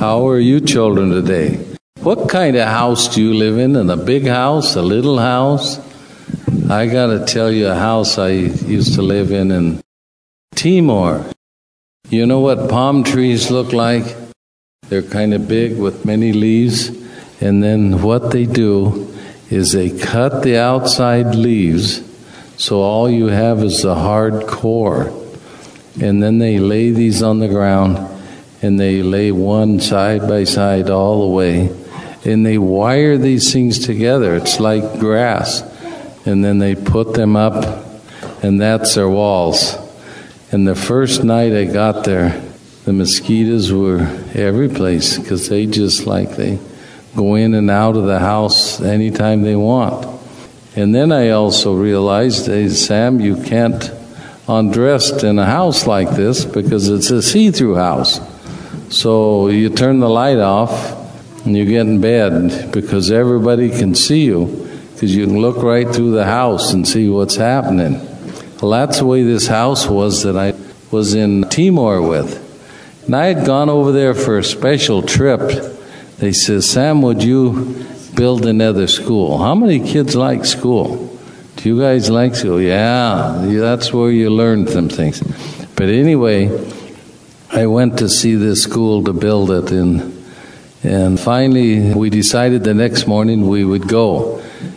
How are you children today? What kind of house do you live in a big house, a little house? I got to tell you a house I used to live in Timor. You know what palm trees look like? They're kind of big with many leaves. And then what they do is they cut the outside leaves so all you have is the hard core. And then they lay these on the ground and they lay one side by side all the way. And they wire these things together. It's like grass. And then they put them up, and that's their walls. And the first night I got there, the mosquitoes were every place because they go in and out of the house anytime they want. And then I also realized, hey, Sam, you can't undress in a house like this because it's a see-through house. So you turn the light off and you get in bed because everybody can see you because you can look right through the house and see what's happening. Well, that's the way this house was that I was in Timor with. And I had gone over there for a special trip. They said, Sam, would you build another school? How many kids like school? Do you guys like school? Yeah, that's where you learn some things. But anyway, I went to see this school to build it. And finally, we decided the next morning we would go.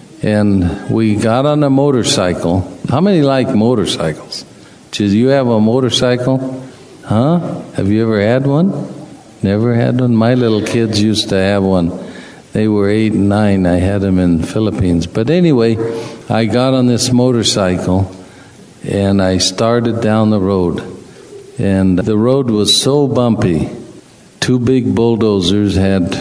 And we got on a motorcycle. How many like motorcycles? Do you have a motorcycle? Huh? Have you ever had one? Never had one? My little kids used to have one. They were 8 and 9. I had them in the Philippines. But anyway, I got on this motorcycle and I started down the road. And the road was so bumpy. 2 big bulldozers had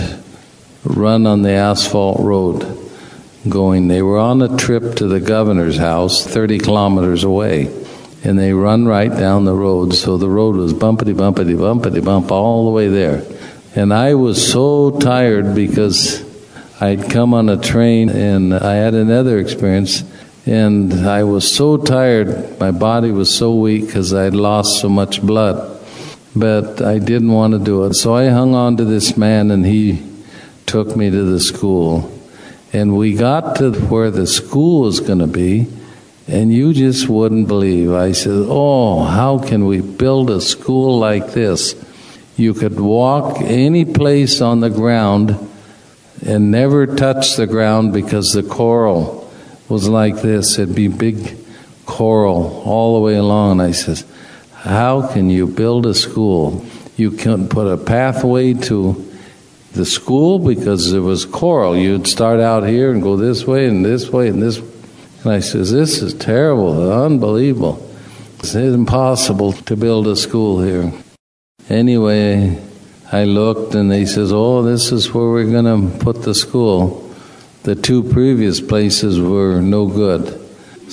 run on the asphalt road going. They were on a trip to the governor's house 30 kilometers away. And they run right down the road. So the road was bumpity, bumpity, bumpity, bump all the way there. And I was so tired because I'd come on a train and I had another experience. And I was so tired. My body was so weak because I'd lost so much blood. But I didn't want to do it. So I hung on to this man and he took me to the school. And we got to where the school was going to be. And you just wouldn't believe. I said, oh, how can we build a school like this? You could walk any place on the ground and never touch the ground because the coral was like this. It'd be big coral all the way along. And I says, how can you build a school? You couldn't put a pathway to the school because there was coral. You'd start out here and go this way and this way and this way. And I says, this is terrible, unbelievable. It's impossible to build a school here. Anyway, I looked and they says, oh, this is where we're going to put the school. The 2 previous places were no good.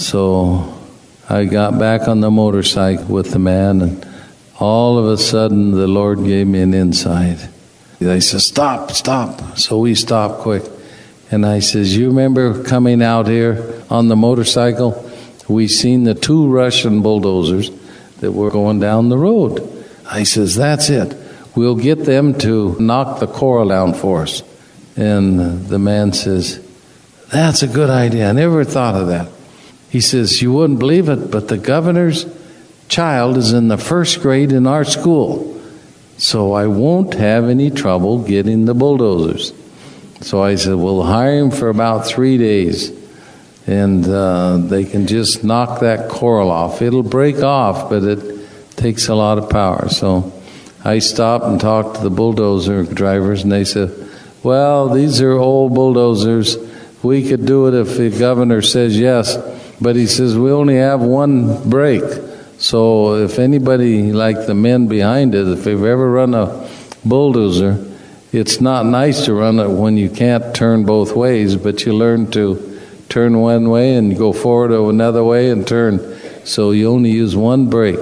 So I got back on the motorcycle with the man and all of a sudden the Lord gave me an insight. They said, stop. So we stopped quick. And I says, you remember coming out here on the motorcycle? We seen the 2 Russian bulldozers that were going down the road. I says, that's it. We'll get them to knock the coral down for us. And the man says, that's a good idea. I never thought of that. He says, you wouldn't believe it, but the governor's child is in the 1st grade in our school. So I won't have any trouble getting the bulldozers. So I said, we'll hire him for about 3 days. And they can just knock that coral off. It'll break off, but it takes a lot of power. So I stopped and talked to the bulldozer drivers, and they said, well, these are old bulldozers. We could do it if the governor says yes. But he says, we only have 1 brake. So if anybody, like the men behind it, if they've ever run a bulldozer, it's not nice to run it when you can't turn both ways, but you learn to turn one way and go forward another way and turn. So you only use 1 brake.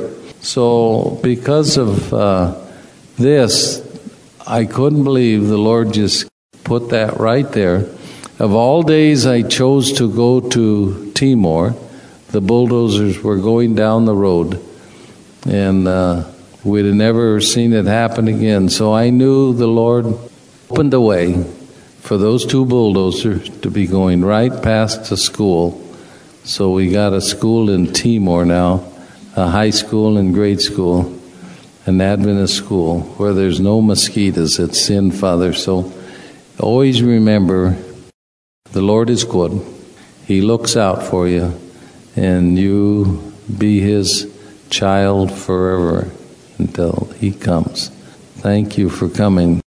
So because of this, I couldn't believe the Lord just put that right there. Of all days I chose to go to Timor, the bulldozers were going down the road. And we'd have never seen it happen again. So I knew the Lord opened the way for those two bulldozers to be going right past the school. So we got a school in Timor now, a high school and grade school, an Adventist school where there's no mosquitoes. It's sin, Father. So always remember, the Lord is good. He looks out for you, and you be His child forever until He comes. Thank you for coming.